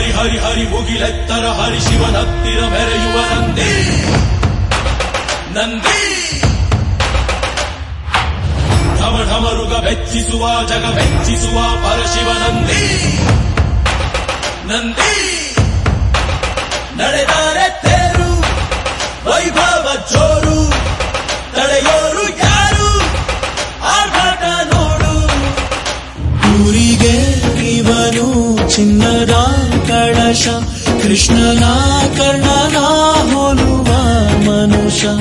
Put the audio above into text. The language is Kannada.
ಹರಿ ಹರಿ ಹರಿ ಮುಗಿಲೆತ್ತರ ಹರಿ ಶಿವನತ್ತಿರ ಮೆರೆಯುವ ನಂದಿ ನಂದಿ ಢಮ ಢಮರುಗ ಬೆಚ್ಚಿಸುವ ಜಗ ಬೆಚ್ಚಿಸುವ ಪರಶಿವ ನಂದಿ ನಂದಿ ನಡೆದಾರೆ ತೇರು ವೈಭವ ಜೋರು ತಡೆಯೋರು ಯಾರು ಆರ್ಭಟ ನೋಡು ಊರಿಗೆ ಇವನು ಚಿನ್ನದ ಕಳಶ ಕೃಷ್ಣನ ಕರ್ಣನ ಹೋಲುವ ಮನುಷ್ಯ